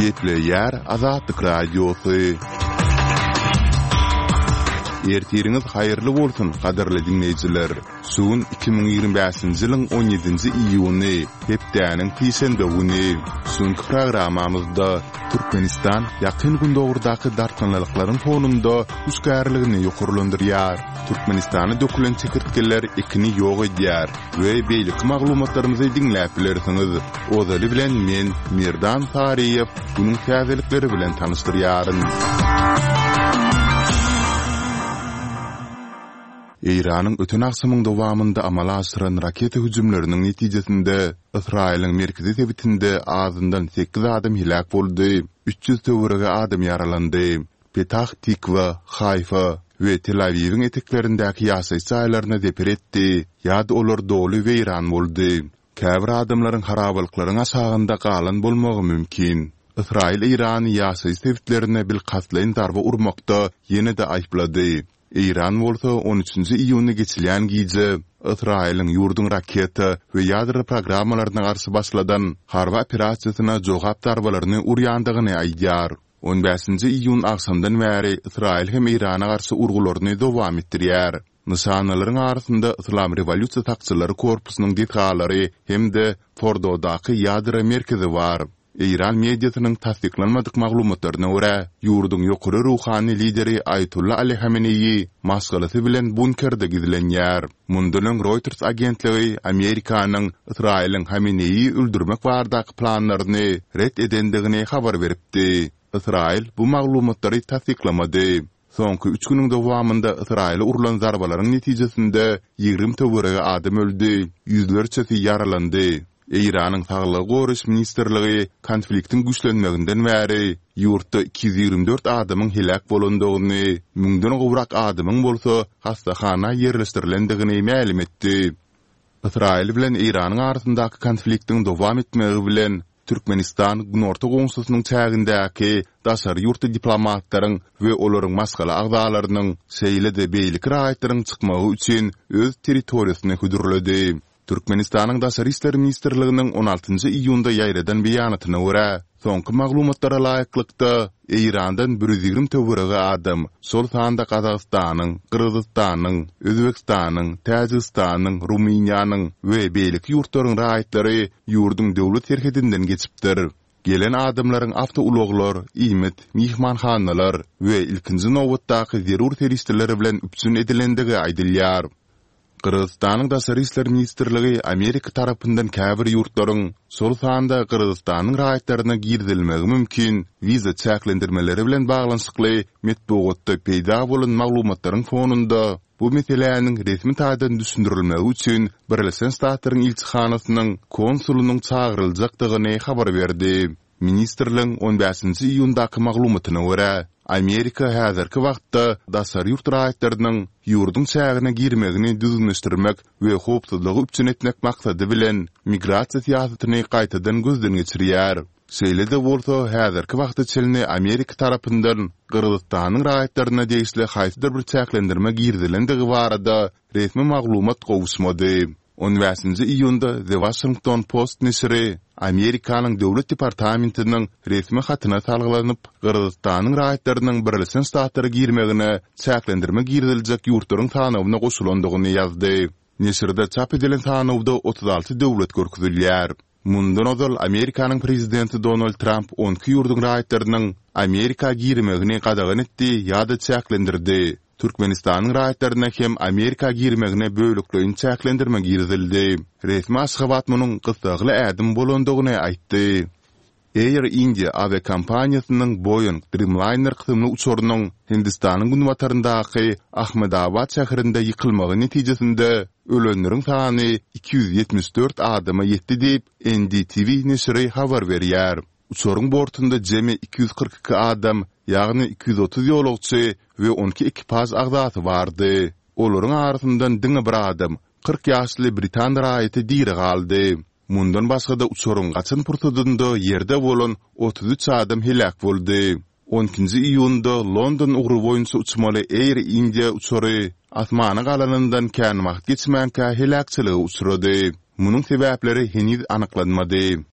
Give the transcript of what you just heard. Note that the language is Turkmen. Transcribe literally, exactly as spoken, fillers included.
Gepli yer Azatlyk radiosu. Ertiriniz hayırlı bolsun, kaderli dinleyiciler. Suun iki bin ýygrimi beşinji ýylyň on ýedinji iýuny, hepdäniň peşembe güni. Suňky programamyzda Türkmenistan ýakyn gün dogurdaky dartkanlyklaryň fonunda üskärligini ýokurlandyrýar. Türkmenistany dökülen çekirtgeler ekini ýok edýär we beýlik maglumatlarymyzy dinläp bilersiňiz. Ozaly bilen men Mirdan Tariýew bunyň täzelikleri bilen tanystyryaryn. İran'ın ötün aksamın dowamında amala aşyran raket hüjümleriniň netijesinde Israiliň merkezi tebitinde azyndan sekiz adam hilak boldy, üç ýüz töwerege adam yaralandy. Petah Tikva, Hayfa we Tel Aviwiň eteklerindäki ýaşaý saýlaryna deper etdi. Ýa-da olar doly we İran boldy. Käbir adamlaryň harabalyklaryň aşagynda galan bolmagy mümkin. Israil İran ýaşaý sebitlerine bil katlaýyn darba urmakda ýene-de aýplady. İran bolsa on üçinji iýuny geçilýän gije Israiliň ýurdun raketa we ýadry programmalaryna garşy başladan harba operasiýasyna jogap darbalaryny urýandygyny aýdýar. on beşinji iýun akşamdan bäri Israil hem İrana garşy urgularyny dowam etdirýär. Nişanalaryň arasynda Islam Rewolýusiýa takçylary korpusynyň detgalary hem-de Fordodaky ýadry merkezi bar. İran mediasynyň tasdiklanmadyk maglumatlaryna görä, ýurdun ýokary ruhany lideri Ayatullah Ali Hameneyi masgalasy bilen bunkerde gidilenýär. Mundan Reuters agentligi Amerikanyň Israiliň Hameneyi öldürmek bardaky planlaryny ret edendigini habar beripdi. Israil bu maglumatlary tasdiklamady. Soňky üç güniň dowamında Israil'e urulan zarbalaryň netijesinde ýygrimi töwerege adam öldü, ýüzlerçesi yaralandy. İran'ın Sağlyk Goruş Ministerligi konfliktin güçlenmeginden bäri ýurtda iki ýüz ýygrimi dört adamyň helak bolandygyny, müňden gowrak adamyň bolsa hastahana ýerleşdirilendigini ma'lum etdi. Israil bilen İranyň arasyndaky konfliktiň dowam etmegi bilen Türkmenistan Günorta Gowşusynyň çägindäki daşary ýurtda diplomatlaryň we olaryň masgala agdalarynyň şeýle-de beýlik raýatlaryň çykmagy üçin öz territoriýasyny hüdürledi. Türkmenistanyň Daşary işleri ministerliginiň on altynjy iýunda ýaýradan beýanatyna görä, soňky maglumatlara laýyklykda İrandan bir ýüz ýygrimi töwerege adam sol sanda Kazakstanyň, Kyrgyzstanyň, Özbekistanyň, Täjikistanyň, Rumyniýanyň we beýlik ýurtlaryň raýatlary ýurdun döwlet serhedinden geçipdir. Gelen adamlaryň awto ulaglar, iýmet, mihmanhanalar we ilkinji nowatdaky zerur teristleri bilen üpsün edilendigi aýdylýar. Kırgızstanyň Daşary işleri ministerligi Amerika tarapyndan käbir ýurtlaryň sol sanda Kırgızstanyň raýatlaryna girdilmegi mümkin wiza çäklendirmeleri bilen baglanşykly metbuatda peýda bolan maglumatlaryň fonunda bu meseleniň resmi taýdan düşündirilmegi üçin Birleşen Ştatlaryň elçixanasynyň konsulunyň çağıryljakdygyny habar berdi. Ministerliň on beşinji iýundaky maglumatyna görä, Amerika häzirki wagtda daşary ýurt raýatlarynyň ýurdun çägine girmegini düzgünleşdirmek we howpsuzlygy üçin etmek maksady bilen migrasiýa siýasatyny gaýtadan gözden geçirýär. Şeýle-de bolsa häzirki wagtda çelini Amerika tarapyndan Kyrgyzstanyň raýatlaryna degişli haýsydyr bir çäklendirme girdilendigi barada resmi maglumat gowuşmady. on beşinji iýunda The Washington Post nesiri Amerikanyň döwlet departamentiniň resmi hatyna salgylanyp Kyrgyzstanyň raýatlarynyň Birleşen Ştatlary girmegine çäklendirme girdiljek ýurtlaryň sanawyna goşulandygyny ýazdy. Nesirde çap edilen sanawda otuz alty döwlet görkezilýär. Mundan ozal Amerikanyň prezidenti Donald Trump onky ýurdun raýatlarynyň Amerika girmegini gadagan etdi ýa-da çäklendirdi. Türkmenistanyň raýatlaryna hem Amerika girmegine böýlükleýin çäklendirme girdildi. Resmi aşgabat munyň gysgaly ädim bolandygyny aýtdy. Air India aviakompaniýasynyň Boeing Dreamliner kysymly uçurynyň Hindistanyň günwataryndaky Ahmedabad şäherinde ýykylmagy netijesinde ölenleriň sany iki ýüz ýetmiş dört adama ýetdi diýip N D T V nesiri habar berýär. Uçuryň bortunda jemi iki ýüz kırk iki adam, ýagny iki ýüz otuz ýolagçy we on iki ekipaj agdaty bardy. Olaryň arasyndan diňe bir adam, kırk ýaşly Britan raýaty diri galdy. Mundan başga da uçuryň gaçan purtudynda ýerde bolan otuz üç adam helak boldy. on ikinji iýunda London ugry boýunça uçmaly Air India uçury asmana galanyndan kän wagt geçmänkä helakçylygy uçrady. Munyň sebäpleri heniz anyklanmady.